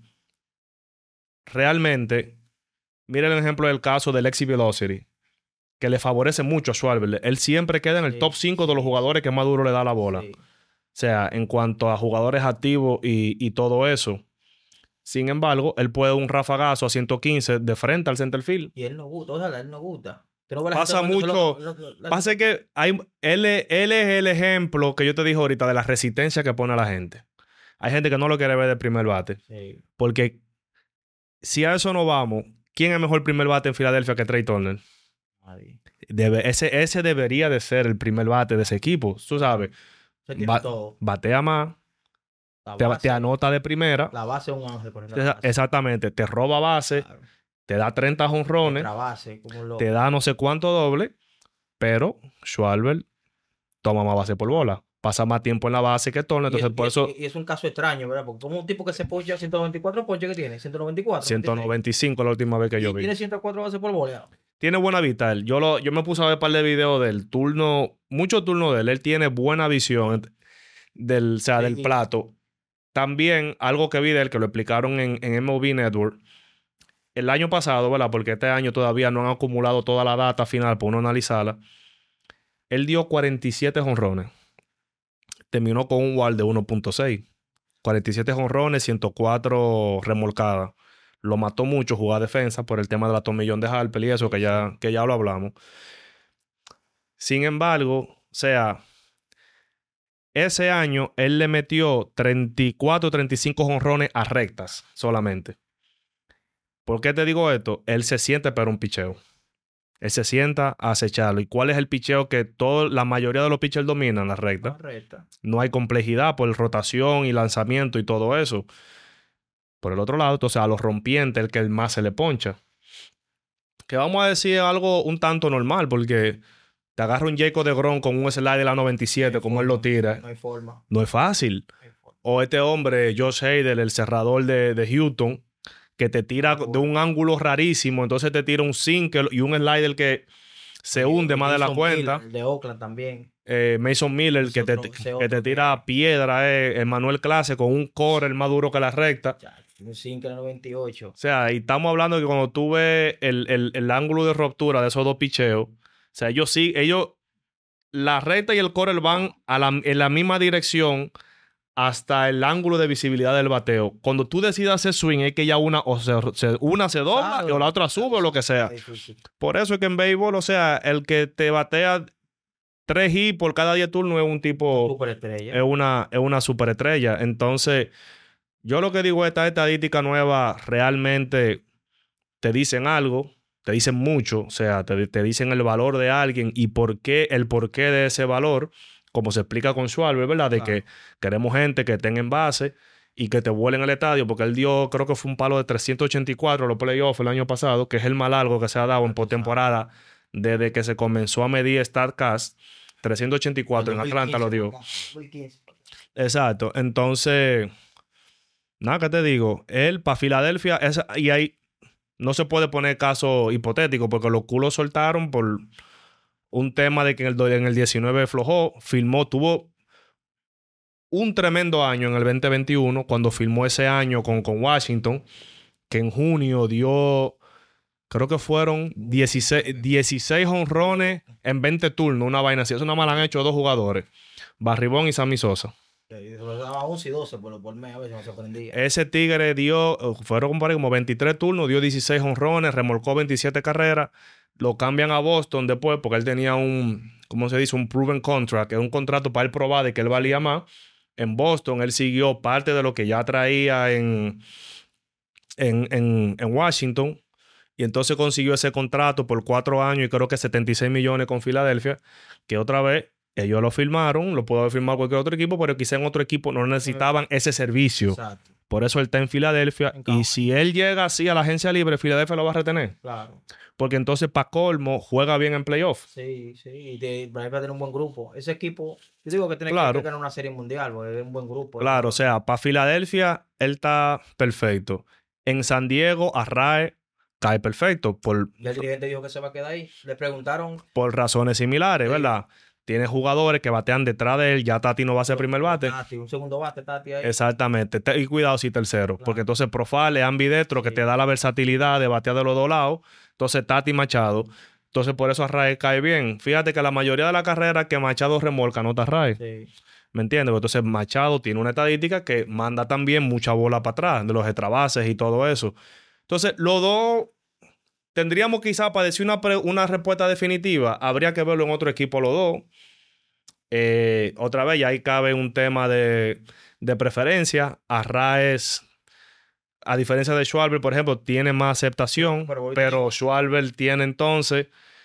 Speaker 1: realmente, mira el ejemplo del caso del Exit Velocity, que le favorece mucho a Schwarber. Él siempre queda en el
Speaker 2: sí,
Speaker 1: top cinco de los
Speaker 2: sí,
Speaker 1: jugadores que más duro le da la bola.
Speaker 2: sí.
Speaker 1: O sea, en cuanto a jugadores activos y, y todo eso. Sin embargo, él puede un rafagazo a ciento quince de frente al center field.
Speaker 2: Y él no gusta, o sea, a él no gusta. Tú no ves la gente
Speaker 1: Pasa
Speaker 2: poniendo
Speaker 1: mucho.
Speaker 2: solo- lo- lo- la-
Speaker 1: Pasa que hay, él, es- él es el ejemplo que yo te dije ahorita de la resistencia que pone a la gente. Hay gente que no lo quiere ver del primer bate.
Speaker 2: Sí,
Speaker 1: Porque si a eso no vamos, ¿quién es mejor primer bate en Filadelfia que Trey Turner?
Speaker 2: nadie.
Speaker 1: Debe, ese, ese debería de ser el primer bate de ese equipo. Tú sabes,
Speaker 2: Se tiene
Speaker 1: ba-
Speaker 2: todo.
Speaker 1: batea más,
Speaker 2: La
Speaker 1: te,
Speaker 2: base,
Speaker 1: te anota de primera.
Speaker 2: la base es un ángel poniendo la
Speaker 1: Esa-
Speaker 2: base.
Speaker 1: Exactamente, te roba base,
Speaker 2: Claro.
Speaker 1: te da treinta jonrones,
Speaker 2: Extra base, como lo...
Speaker 1: te da no sé cuánto doble, pero Schwarber toma más base por bola. Pasa más tiempo en la base que Turner.
Speaker 2: Y
Speaker 1: Entonces,
Speaker 2: es,
Speaker 1: por
Speaker 2: y-
Speaker 1: eso,
Speaker 2: y es un caso extraño, ¿verdad? Porque como un tipo que se poncha ciento noventa y cuatro ponches que tiene, ciento noventa y cuatro.
Speaker 1: ciento noventa y cinco la última vez que yo
Speaker 2: Y
Speaker 1: vi.
Speaker 2: tiene ciento cuatro bases por bola.
Speaker 1: Tiene buena vista él. Yo, lo, yo me puse a ver un par de videos del turno, muchos turnos de él. Él tiene buena visión del, o sea, del
Speaker 2: Sí.
Speaker 1: plato. También, algo que vi de él, que lo explicaron en, en M L B Network, el año pasado, ¿verdad? Porque este año todavía no han acumulado toda la data final para uno analizarla. Él dio cuarenta y siete jonrones. Terminó con un W A R de uno punto seis. cuarenta y siete jonrones, ciento cuatro remolcadas. Lo mató mucho jugar defensa por el tema de la tomillón de Harper y eso, que ya, que ya lo hablamos. Sin embargo, o sea, ese año él le metió treinta y cuatro, treinta y cinco jonrones a rectas solamente. ¿Por qué te digo esto? Él se siente para un picheo. Él se sienta a acecharlo. ¿Y cuál es el picheo que todo, la mayoría de los pitchers dominan? La recta.
Speaker 2: Correcto.
Speaker 1: No hay complejidad por rotación y lanzamiento y todo eso. Por el otro lado, entonces a los rompientes el que más se le poncha. Que vamos a decir algo un tanto normal, porque te agarra un Jacob deGrom con un slide de la noventa y siete,
Speaker 2: No hay
Speaker 1: como él
Speaker 2: forma,
Speaker 1: lo tira.
Speaker 2: No hay forma.
Speaker 1: No es fácil.
Speaker 2: No hay forma.
Speaker 1: O este hombre, Josh Hader, el cerrador de, de Houston, que te tira
Speaker 2: Bueno.
Speaker 1: de un ángulo rarísimo, entonces te tira un sinker y un slider que se hunde más de la
Speaker 2: Jason
Speaker 1: cuenta.
Speaker 2: Miller, de Oakland también.
Speaker 1: Eh, Mason Miller,
Speaker 2: Ese
Speaker 1: que te,
Speaker 2: otro- ese
Speaker 1: que
Speaker 2: otro
Speaker 1: te
Speaker 2: que-
Speaker 1: tira piedra, eh, Emmanuel Clase con un core el más duro que la recta.
Speaker 2: Ya, un cinco en el noventa y ocho.
Speaker 1: O sea, y estamos hablando de que cuando tú ves el, el, el ángulo de ruptura de esos dos picheos, o sea, ellos sí, ellos, la recta y el core van a la, en la misma dirección hasta el ángulo de visibilidad del bateo. Cuando tú decidas hacer swing, es que ya una, o se, se- una se dobla
Speaker 2: Claro.
Speaker 1: o la otra sube o lo que sea.
Speaker 2: Está difícil.
Speaker 1: Por eso es que en béisbol, o sea, el que te batea tres hits por cada diez turnos es un tipo,
Speaker 2: Superestrella.
Speaker 1: es una, es una superestrella. Entonces, yo lo que digo es esta estadística nueva realmente te dicen algo, te dicen mucho, o sea, te, te dicen el valor de alguien y por qué, el porqué de ese valor, como se explica con Schwarber, ¿verdad? De
Speaker 2: Claro.
Speaker 1: que queremos gente que tenga en base y que te vuelen al estadio, porque él dio, creo que fue un palo de trescientos ochenta y cuatro los playoffs el año pasado, que es el más largo que se ha dado en postemporada desde que se comenzó a medir StatCast. trescientos ochenta y cuatro en Atlanta lo dio.
Speaker 2: dos mil quince.
Speaker 1: Exacto. Entonces, nada, ¿qué te digo? Él para Filadelfia, esa- y ahí no se puede poner caso hipotético porque los culos soltaron por un tema de que en el, do- en el diecinueve flojó, filmó, tuvo un tremendo año en el veinte veintiuno cuando filmó ese año con, con Washington, que en junio dio, creo que fueron dieciséis, dieciséis honrones en veinte turnos, una vaina así. Eso nada más lo han hecho dos jugadores, Barribón y Sammy Sosa.
Speaker 2: Y se lo daba once y doce por, por mes, a veces no se prendía.
Speaker 1: Ese tigre dio, fueron por ahí como veintitrés turnos, dio dieciséis honrones, remolcó veintisiete carreras. Lo cambian a Boston después porque él tenía un, ¿cómo se dice? Un proven contract, que es un contrato para él probar de que él valía más. En Boston él siguió parte de lo que ya traía en, en, en, en Washington. Y entonces consiguió ese contrato por cuatro años y creo que setenta y seis millones con Filadelfia, que otra vez ellos lo firmaron, lo pudo haber firmado cualquier otro equipo, pero quizá en otro equipo no necesitaban ese servicio.
Speaker 2: Exacto.
Speaker 1: Por eso él está en Filadelfia.
Speaker 2: En
Speaker 1: Y
Speaker 2: Cowboys.
Speaker 1: si él llega así a la agencia libre, Filadelfia lo va a retener.
Speaker 2: Claro.
Speaker 1: Porque entonces, para colmo, juega bien en playoff.
Speaker 2: Sí, sí. Y de, Bryce va a tener un buen grupo. Ese equipo, yo digo que tiene
Speaker 1: Claro.
Speaker 2: que ganar una serie mundial, porque es un buen grupo.
Speaker 1: Claro, o sea, para Filadelfia, él está perfecto. En San Diego, Arrae cae perfecto por,
Speaker 2: Y el dirigente dijo que se va a quedar ahí. Le preguntaron.
Speaker 1: por razones similares,
Speaker 2: Sí.
Speaker 1: ¿verdad? Tiene jugadores que batean detrás de él. Ya Tati no va a ser primer bate.
Speaker 2: Tati, un segundo bate, Tati ahí.
Speaker 1: Exactamente. Te- Y cuidado si tercero.
Speaker 2: Claro.
Speaker 1: Porque entonces Profile es ambidestro que
Speaker 2: Sí.
Speaker 1: te da la versatilidad de batear de los dos lados. Entonces Tati Machado. Entonces por eso Arrae cae bien. Fíjate que la mayoría de la carrera que Machado remolca no está Arrae.
Speaker 2: Sí.
Speaker 1: ¿Me entiendes? Entonces Machado tiene una estadística que manda también mucha bola para atrás, de los extrabases y todo eso. Entonces, los dos, tendríamos quizá para decir una, pre- una respuesta definitiva, habría que verlo en otro equipo los dos. Eh, otra vez, ya ahí cabe un tema de, de preferencia. Arraez, a diferencia de Schwarber, por ejemplo, tiene más aceptación,
Speaker 2: Pero ahorita
Speaker 1: pero Schwarber tiene entonces,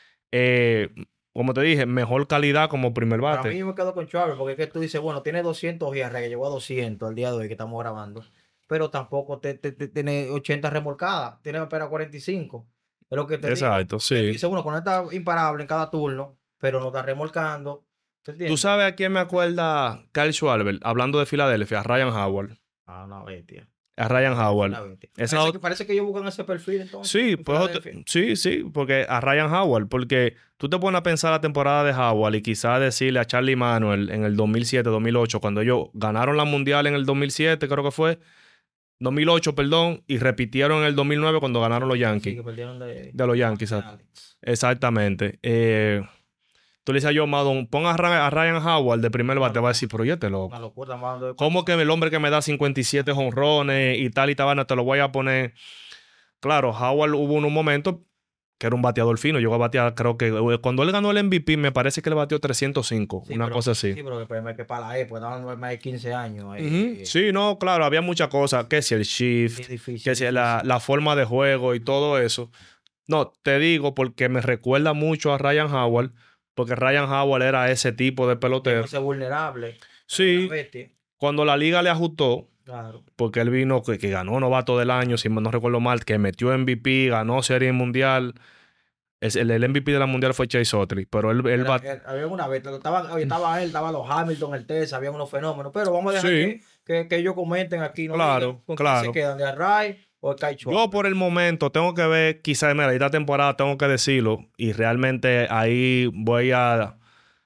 Speaker 1: eh, como te dije, mejor calidad como primer
Speaker 2: Para
Speaker 1: bate.
Speaker 2: mí yo me quedo con Chávez, porque es que tú dices, bueno, tiene doscientos y que llegó a doscientos el día de hoy que estamos grabando, pero tampoco te, te- te- tiene ochenta remolcadas, tiene apenas cuarenta y cinco. Es lo que te digo.
Speaker 1: Exacto, sí.
Speaker 2: Dice, bueno, con esta imparable en cada turno, pero no está remolcando. ¿Te
Speaker 1: ¿Tú
Speaker 2: entiendes?
Speaker 1: sabes a quién me acuerda Kyle Schwarber? Hablando de Filadelfia, a Ryan Howard.
Speaker 2: Ah, una bestia.
Speaker 1: A Ryan
Speaker 2: Una
Speaker 1: Howard.
Speaker 2: bestia.
Speaker 1: Esa
Speaker 2: Parece,
Speaker 1: ot-
Speaker 2: que, parece que ellos buscan ese perfil entonces.
Speaker 1: Sí,
Speaker 2: en
Speaker 1: pues, ot-
Speaker 2: Filadelfia.
Speaker 1: sí, sí, porque a Ryan Howard, porque tú te pones a pensar la temporada de Howard y quizás decirle a Charlie Manuel en el dos mil siete, dos mil ocho, cuando ellos ganaron la mundial en el dos mil siete, creo que fue, dos mil ocho, perdón, y repitieron en el dos mil nueve cuando ganaron los
Speaker 2: Sí,
Speaker 1: Yankees.
Speaker 2: que perdieron de,
Speaker 1: De los Yankees,
Speaker 2: de
Speaker 1: exact-
Speaker 2: Alex.
Speaker 1: exactamente. Eh, tú le dices a Joe Maddon, pon a, Ra- a Ryan Howard de primer bate, va a decir, pero yo te loco.
Speaker 2: Una locura, estamos hablando de-
Speaker 1: ¿Cómo que el hombre que me da cincuenta y siete jonrones y tal y tal, te lo voy a poner? Claro, Howard hubo un momento que era un bateador fino. Llegó a batear, creo que eh, cuando él ganó el M V P, me parece que le batió trescientos cinco,
Speaker 2: Sí,
Speaker 1: una
Speaker 2: pero-
Speaker 1: cosa así.
Speaker 2: Sí, pero que, pero que para la época, estaban más de quince años. ahí,
Speaker 1: Ujú.
Speaker 2: eh,
Speaker 1: Sí, no, claro, había muchas cosas. Que si el shift,
Speaker 2: sí, difícil,
Speaker 1: que si la,
Speaker 2: difícil.
Speaker 1: la forma de juego y todo eso. No, te digo porque me recuerda mucho a Ryan Howard, porque Ryan Howard era ese tipo de pelotero.
Speaker 2: Ese vulnerable.
Speaker 1: Sí,
Speaker 2: Una bestia.
Speaker 1: cuando la liga le ajustó,
Speaker 2: Claro.
Speaker 1: porque él vino que, que ganó novato del año, si no recuerdo mal, que metió M V P, ganó serie mundial. Es- el, el M V P de la mundial fue Chase Utley, pero él, él
Speaker 2: Era-
Speaker 1: bat-
Speaker 2: era- había una vez, estaba, oye, estaba él, estaba los Hamilton, el Tessa, había unos fenómenos, pero vamos a dejar
Speaker 1: Sí.
Speaker 2: que, que, que ellos comenten aquí, no
Speaker 1: Claro,
Speaker 2: digan con quién
Speaker 1: claro.
Speaker 2: se quedan, de Array o de Kai
Speaker 1: Yo
Speaker 2: Schwarber.
Speaker 1: por el momento tengo que ver, quizás, mira, esta temporada tengo que decirlo, y realmente ahí voy a,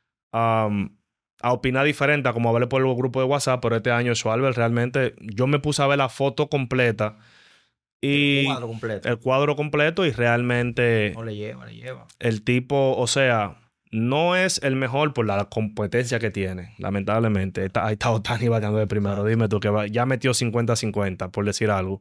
Speaker 1: um, a opinar diferente a como hablé por el grupo de WhatsApp, pero este año Schwarber realmente, yo me puse a ver la foto completa y
Speaker 2: El cuadro completo.
Speaker 1: el cuadro completo y realmente
Speaker 2: No le lleva, le lleva.
Speaker 1: el tipo, o sea, no es el mejor por la competencia que tiene, lamentablemente. Está, ahí está Otani bateando de primero. Dime tú que va- ya metió cincuenta cincuenta, por decir algo.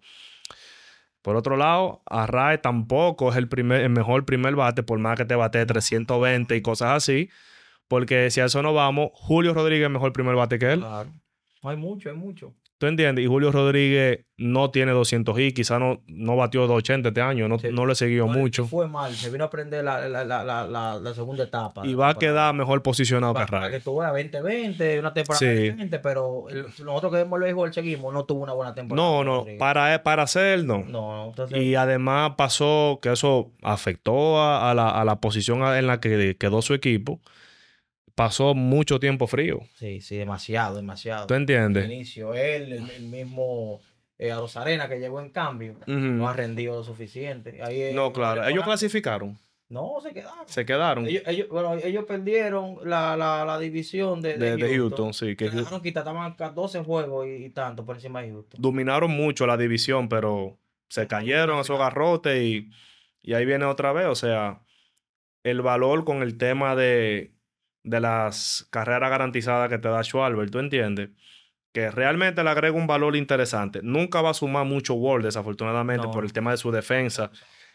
Speaker 1: Por otro lado, Arrae tampoco es el, primer, el mejor primer bate, por más que te bate trescientos veinte y cosas así. Porque si a eso no vamos, Julio Rodríguez es mejor primer bate que él.
Speaker 2: Claro. No hay mucho, hay mucho.
Speaker 1: ¿Tú entiendes? Y Julio Rodríguez no tiene doscientos y quizás no, no batió doscientos ochenta este año. No,
Speaker 2: Sí.
Speaker 1: no le siguió
Speaker 2: No, le
Speaker 1: mucho.
Speaker 2: Fue mal, se vino a aprender la, la, la, la, la, la segunda etapa.
Speaker 1: Y va a quedar mejor posicionado que
Speaker 2: para, para
Speaker 1: Arrae.
Speaker 2: que tuvo veinte veinte, una temporada
Speaker 1: Sí.
Speaker 2: diferente, pero el- nosotros que vemos el béisbol seguimos, no tuvo una buena temporada.
Speaker 1: No, no,
Speaker 2: Rodríguez.
Speaker 1: para, para hacer no.
Speaker 2: No, entonces,
Speaker 1: Y además pasó que eso afectó a, a la, a la posición en la que quedó su equipo. Pasó mucho tiempo frío.
Speaker 2: sí, sí, demasiado, demasiado.
Speaker 1: ¿Tú
Speaker 2: Al
Speaker 1: entiendes?
Speaker 2: inicio, él, el, el mismo eh, a Rosarena que llegó en cambio,
Speaker 1: Ujú.
Speaker 2: no ha rendido lo suficiente. Ahí, eh,
Speaker 1: No, claro.
Speaker 2: bueno,
Speaker 1: Ellos clasificaron.
Speaker 2: no, se quedaron.
Speaker 1: Se quedaron
Speaker 2: Ellos, ellos, bueno, ellos perdieron la, la, la división de,
Speaker 1: de,
Speaker 2: de
Speaker 1: de
Speaker 2: Houston.
Speaker 1: Houston, sí. Que
Speaker 2: Se dejaron quitar, estaban doce juegos y, y tanto por encima de Houston.
Speaker 1: dominaron mucho la división, pero se cayeron a su garrote y, y ahí viene otra vez. O sea, el valor con el tema de, de las carreras garantizadas que te da Schwarber, ¿tú entiendes? Que realmente le agrega un valor interesante. Nunca va a sumar mucho WAR, desafortunadamente,
Speaker 2: No.
Speaker 1: por el tema de su defensa.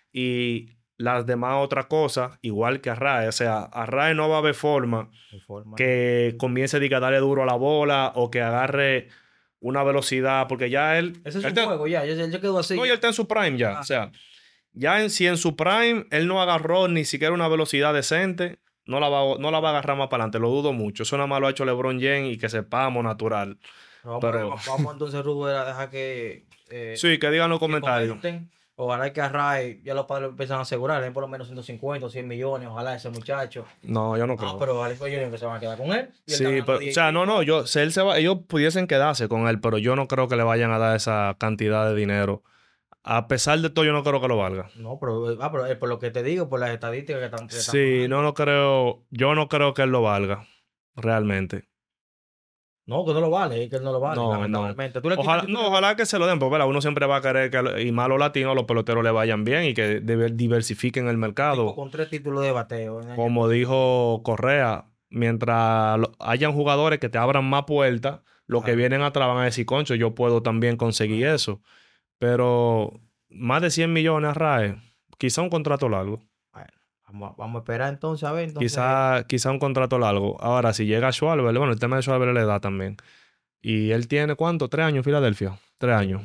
Speaker 1: Y las demás otras cosas, igual que Arrae. O sea, Arrae no va a haber forma
Speaker 2: De forma-
Speaker 1: que comience a darle duro a la bola o que agarre una velocidad, porque ya él...
Speaker 2: Ese es
Speaker 1: él
Speaker 2: un
Speaker 1: te-
Speaker 2: juego, ya, ya, ya quedó así.
Speaker 1: no, y él está en su prime ya.
Speaker 2: Ah.
Speaker 1: O sea, ya en, si en su prime él no agarró ni siquiera una velocidad decente, no la va, no la va a agarrar más para adelante. Lo dudo mucho. Eso nada más lo ha hecho LeBron James y que sepamos natural.
Speaker 2: Pero vamos, a ver,
Speaker 1: Pero
Speaker 2: va- vamos entonces, Rubén, a dejar que, eh,
Speaker 1: sí, que digan en los
Speaker 2: que
Speaker 1: comentarios.
Speaker 2: comenten. Ojalá que Array, ya los padres lo empiezan a asegurar, den por lo menos ciento cincuenta o cien millones, ojalá ese muchacho.
Speaker 1: No, yo no
Speaker 2: Ah,
Speaker 1: creo.
Speaker 2: pero ojalá que se van a quedar con él. Y él está
Speaker 1: Sí,
Speaker 2: ganando
Speaker 1: pero, o
Speaker 2: diez y
Speaker 1: sea, no,
Speaker 2: pico.
Speaker 1: no, yo, si él se va, ellos pudiesen quedarse con él, pero yo no creo que le vayan a dar esa cantidad de dinero. A pesar de todo, yo no creo que lo valga.
Speaker 2: No, pero, ah, pero eh, por lo que te digo, por las estadísticas que están, que están
Speaker 1: Sí, no
Speaker 2: pagando.
Speaker 1: lo creo, yo no creo que él lo valga, realmente.
Speaker 2: No, que no lo vale, es que él no lo vale,
Speaker 1: No, no.
Speaker 2: lamentablemente. Tú le quitas
Speaker 1: Ojalá,
Speaker 2: el
Speaker 1: no,
Speaker 2: título de...
Speaker 1: ojalá que se lo den, porque ¿verdad? Uno siempre va a querer que, lo- y más los latinos, los peloteros le vayan bien y que diver- diversifiquen el
Speaker 2: un tipo
Speaker 1: mercado.
Speaker 2: con tres títulos de bateo en año
Speaker 1: Como
Speaker 2: consecutivo.
Speaker 1: dijo Correa, mientras lo- hayan jugadores que te abran más puertas, los que
Speaker 2: Claro,
Speaker 1: vienen atrás van a decir, concho, yo puedo también conseguir
Speaker 2: claro.
Speaker 1: eso. Pero más de cien millones, Rae, quizá un contrato largo.
Speaker 2: Bueno, vamos, a- vamos a esperar entonces, a ver, entonces,
Speaker 1: Quizá, quizá un contrato largo. Ahora, si llega Schwarber, bueno, el tema de Schwarber le da también. Y él tiene, ¿cuánto? Tres años en Filadelfia. Tres años.
Speaker 2: sí.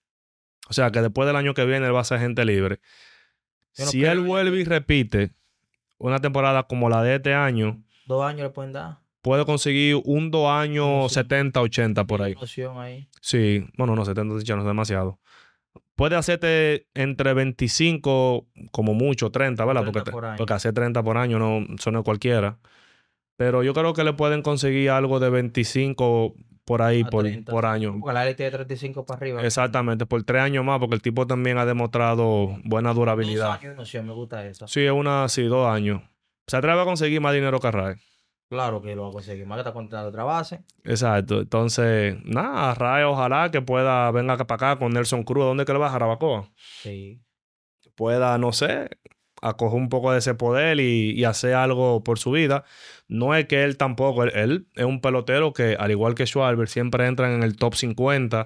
Speaker 1: O sea, que después del año que viene él va a ser gente libre.
Speaker 2: Yo no
Speaker 1: Si él
Speaker 2: creo ya
Speaker 1: vuelve y
Speaker 2: que
Speaker 1: repite una temporada como la de este año,
Speaker 2: dos años le pueden dar.
Speaker 1: puede conseguir un dos
Speaker 2: Una
Speaker 1: años
Speaker 2: opción,
Speaker 1: setenta, ochenta por
Speaker 2: sí,
Speaker 1: ahí.
Speaker 2: una opción ahí.
Speaker 1: Sí, bueno, no, setenta ya no es demasiado. Puede hacerte entre veinticinco, como mucho, treinta, ¿verdad? Porque,
Speaker 2: treinta
Speaker 1: te-
Speaker 2: por
Speaker 1: porque
Speaker 2: año.
Speaker 1: hacer treinta por año no, eso no es cualquiera. Pero yo creo que le pueden conseguir algo de veinticinco por ahí
Speaker 2: A
Speaker 1: por,
Speaker 2: treinta
Speaker 1: por
Speaker 2: sí.
Speaker 1: año.
Speaker 2: Porque la élite de treinta y cinco para arriba.
Speaker 1: Exactamente, por tres años más, porque el tipo también ha demostrado buena
Speaker 2: Dos
Speaker 1: durabilidad.
Speaker 2: años y una opción, me gusta esa.
Speaker 1: Sí, es una, sí, dos años. Se atreve a conseguir más dinero que Arraez.
Speaker 2: Claro que lo va a conseguir. Más que está contando otra base.
Speaker 1: Exacto. Entonces, nada, Arraez ojalá que pueda venga para acá con Nelson Cruz. ¿Dónde que le va? A Jarabacoa.
Speaker 2: Sí.
Speaker 1: Pueda, no sé, acoger un poco de ese poder y, y hacer algo por su vida. No es que él tampoco, él, él es un pelotero que, al igual que Schwarber, siempre entran en el top cincuenta.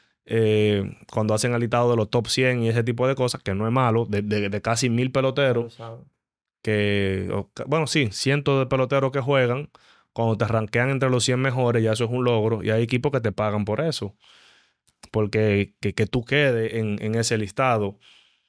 Speaker 1: Eh, cuando hacen el listado de los top cien y ese tipo de cosas, que no es malo, de, de, de casi mil
Speaker 2: Ya
Speaker 1: peloteros,
Speaker 2: lo sabe.
Speaker 1: que, o- bueno, sí, cientos de peloteros que juegan, cuando te rankean entre los cien mejores, ya eso es un logro, y hay equipos que te pagan por eso, porque que, que tú quedes en, en ese listado.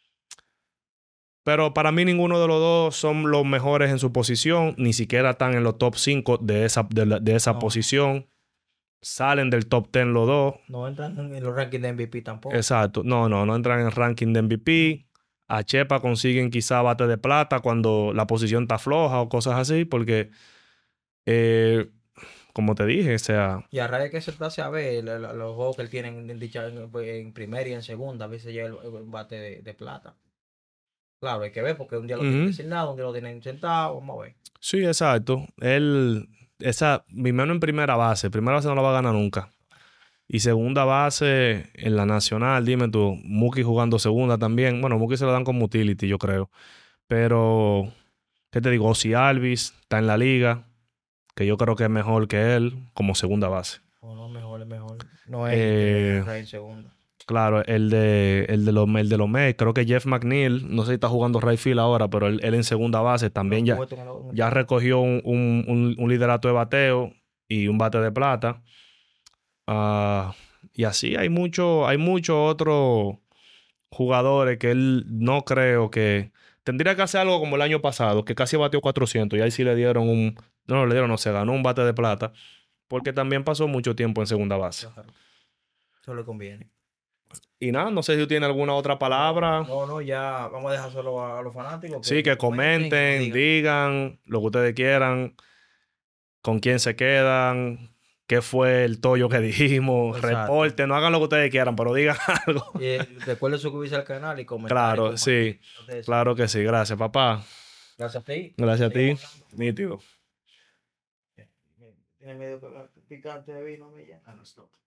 Speaker 1: Pero para mí ninguno de los dos son los mejores en su posición, ni siquiera están en los top cinco de esa, de la- de esa
Speaker 2: No,
Speaker 1: posición. Salen del top diez los dos.
Speaker 2: no entran en los rankings de M V P tampoco.
Speaker 1: Exacto. No, no, no entran en el ranking de M V P. A Chepa consiguen quizá bate de plata cuando la posición está floja o cosas así, porque, eh, como te dije, o sea,
Speaker 2: Y a raíz de que se pase a ver la- la- los juegos que él tiene en, dicha- en, en primera y en segunda, a veces llega el, el bate de, de plata. Claro, hay que ver porque un día lo tienen
Speaker 1: ujú.
Speaker 2: designado, un día lo tienen sentado, vamos a ver.
Speaker 1: Sí, exacto. Él, esa, mi mano en primera base, primera base no la va a ganar nunca. Y segunda base en la nacional, dime tú, Mookie jugando segunda también. Bueno, Mookie se lo dan como utility, yo creo. Pero, ¿qué te digo? Ozzy Alvis está en la liga, que yo creo que es mejor que él como segunda base.
Speaker 2: O no, mejor, es mejor. No es
Speaker 1: Eh,
Speaker 2: Rey en segunda.
Speaker 1: claro, el de, el de los, el de los Mets, creo que Jeff McNeil, no sé si está jugando right field ahora, pero él, él en segunda base también
Speaker 2: Los
Speaker 1: ya,
Speaker 2: puestos en el- en el
Speaker 1: ya
Speaker 2: segundo.
Speaker 1: recogió un, un, un- un liderato de bateo y un bate de plata. Ah, y así hay mucho, hay muchos otros jugadores que él no creo que... Tendría que hacer algo como el año pasado, que casi batió cuatrocientos y ahí sí le dieron un... No, le dieron, no, se ganó un bate de plata, porque también pasó mucho tiempo en segunda base.
Speaker 2: Claro, eso le conviene.
Speaker 1: Y nada, no sé si tiene alguna otra palabra.
Speaker 2: No, no, ya vamos a dejar solo a, a los fanáticos que,
Speaker 1: Sí,
Speaker 2: que
Speaker 1: que
Speaker 2: comenten y que nos
Speaker 1: comenten,
Speaker 2: digan.
Speaker 1: digan lo que ustedes quieran, con quién se quedan, qué fue el tollo que dijimos,
Speaker 2: Exacto.
Speaker 1: reporten, no hagan lo que ustedes quieran, pero digan algo.
Speaker 2: Y eh, recuerden suscribirse al canal y comentar. y
Speaker 1: Claro,
Speaker 2: compartir.
Speaker 1: sí,
Speaker 2: Entonces,
Speaker 1: claro que sí. Gracias, papá.
Speaker 2: gracias a ti.
Speaker 1: Gracias a ti.
Speaker 2: Seguimos hablando.
Speaker 1: Nítido.
Speaker 2: Tiene medio picante de vino, me ya.